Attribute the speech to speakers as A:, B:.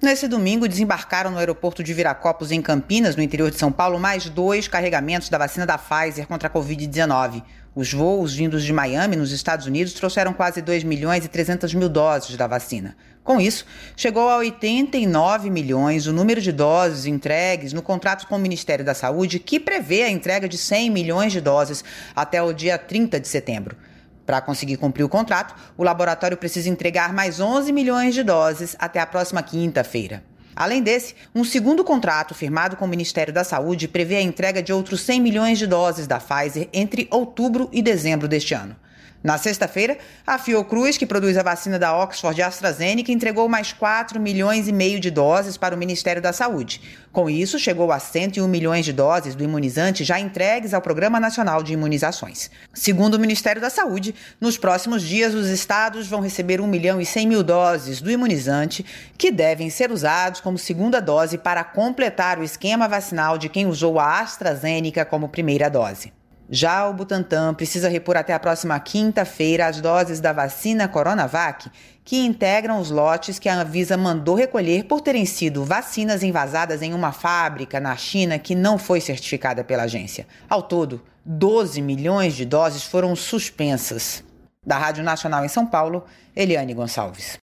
A: Nesse domingo, desembarcaram no aeroporto de Viracopos, em Campinas, no interior de São Paulo, mais 2 carregamentos da vacina da Pfizer contra a Covid-19. Os voos vindos de Miami, nos Estados Unidos, trouxeram quase 2.300.000 doses da vacina. Com isso, chegou a 89 milhões o número de doses entregues no contrato com o Ministério da Saúde, que prevê a entrega de 100 milhões de doses até o dia 30 de setembro. Para conseguir cumprir o contrato, o laboratório precisa entregar mais 11 milhões de doses até a próxima quinta-feira. Além desse, um segundo contrato firmado com o Ministério da Saúde prevê a entrega de outros 100 milhões de doses da Pfizer entre outubro e dezembro deste ano. Na sexta-feira, a Fiocruz, que produz a vacina da Oxford e AstraZeneca, entregou mais 4,5 milhões de doses para o Ministério da Saúde. Com isso, chegou a 101 milhões de doses do imunizante já entregues ao Programa Nacional de Imunizações. Segundo o Ministério da Saúde, nos próximos dias os estados vão receber 1.100.000 doses do imunizante, que devem ser usados como segunda dose para completar o esquema vacinal de quem usou a AstraZeneca como primeira dose. Já o Butantan precisa repor até a próxima quinta-feira as doses da vacina Coronavac, que integram os lotes que a Anvisa mandou recolher por terem sido vacinas envasadas em uma fábrica na China que não foi certificada pela agência. Ao todo, 12 milhões de doses foram suspensas. Da Rádio Nacional em São Paulo, Eliane Gonçalves.